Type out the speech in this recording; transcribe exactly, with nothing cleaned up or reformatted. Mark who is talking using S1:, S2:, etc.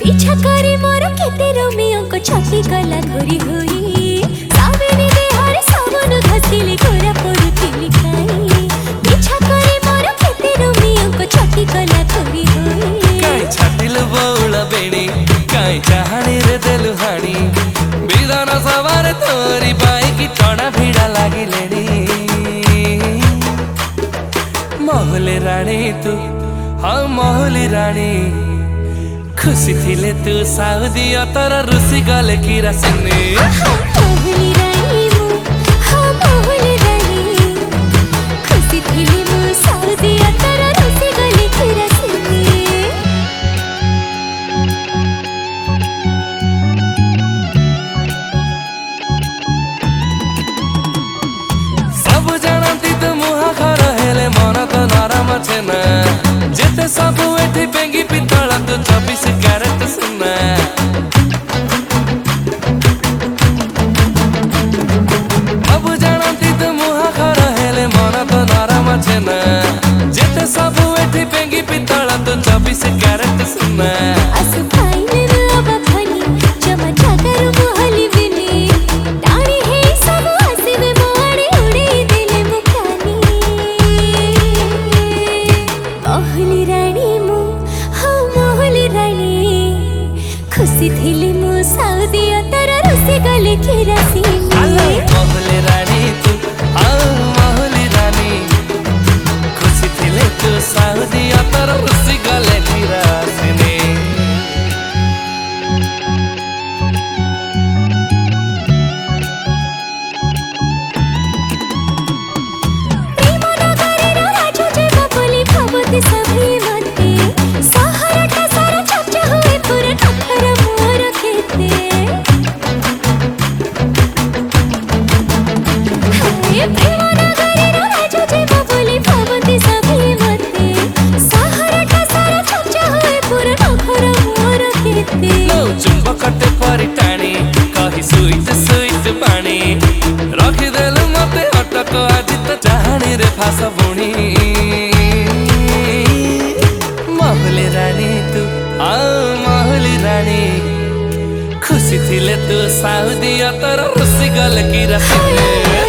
S1: पीछा करे मोर केते रोमियो को छाती गला घोरी होई सावेनी देहरे सावन घसिले गोरा परुथिली खाई पीछा करे मोर केते रोमियो को छाती गला घोरी होई
S2: काई छातिल बौला बेणी काई चाहणी रे देलु हाणी विधान सवार तोरी पाई की टणा भिड़ा लागिलेणी महले राणी तू हाँ महली राणी खुशी थिले तू साउदी तर रुसी गले की रसने
S1: महली रानी मु हाँ महली रानी खुशी थिले मु साउदी तर रुसी गले की रसने
S2: सब जानती तू मुहा खर हेले मन तो नरम छे ना जेते सब एठी पेंगी पितळ तू चौबीस कैरेट सुना अब जानती तू मुहा खर हेले मन तो नरम छे ना जेते सब एठी पेंगी पितळ तू चौबीस कैरेट सुना
S1: असु फाइने अब फनी जमा जागर मोहली बिनी डाणी है सब हसीबे मोड़े उड़े दिले मुकानी महली रानी मु हाँ महली रानी खुशी थिली मु साउदी तर रुसी गले की रसीनी
S2: महली रानी तू हाँ महली रानी खुशी थिले तू साउदी तर रुसी गले की रसीनी
S1: सभी मते सहरटा सारा चर्चा हुए पूरे टक्कर मोर खेते हे प्रेम नगरी राजू जीव बोली भवती सभी मते सहरटा सारा चर्चा हुए पूरे टक्कर मोर खेते
S2: नो चुंबक परिटाणी कही सुईत सुईत पानी रखी देलु मते अटक आज तो चाहणी रे फास बुणी महली रानी तू आओ महली रानी खुशी थिले तू साउदी तर रुसी गल की रसने